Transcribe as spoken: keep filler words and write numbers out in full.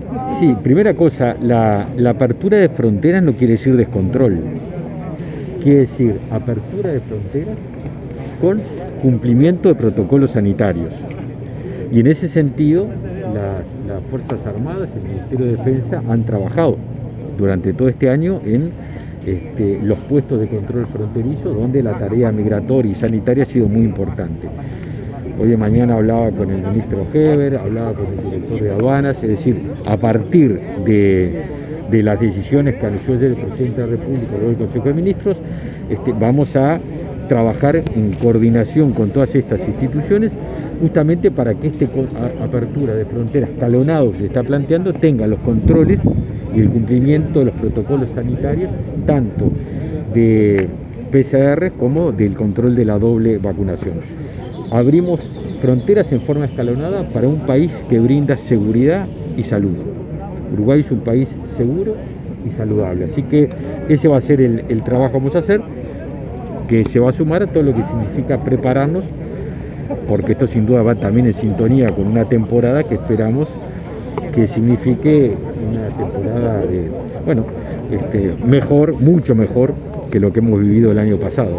Sí, primera cosa, la, la apertura de fronteras no quiere decir descontrol, quiere decir apertura de fronteras con cumplimiento de protocolos sanitarios. Y en ese sentido, las, las Fuerzas Armadas y el Ministerio de Defensa han trabajado durante todo este año en este, los puestos de control fronterizo, donde la tarea migratoria y sanitaria ha sido muy importante. Hoy de mañana hablaba con el ministro Heber, hablaba con el director de aduanas, es decir, a partir de, de las decisiones que anunció ayer el presidente de la República, luego el Consejo de Ministros, este, vamos a trabajar en coordinación con todas estas instituciones, justamente para que esta apertura de fronteras escalonado que se está planteando tenga los controles y el cumplimiento de los protocolos sanitarios, tanto de P C R como del control de la doble vacunación. Abrimos fronteras en forma escalonada para un país que brinda seguridad y salud. Uruguay es un país seguro y saludable, así que ese va a ser el, el trabajo que vamos a hacer, que se va a sumar a todo lo que significa prepararnos, porque esto sin duda va también en sintonía con una temporada que esperamos que signifique una temporada de, bueno, este, mejor, mucho mejor que lo que hemos vivido el año pasado.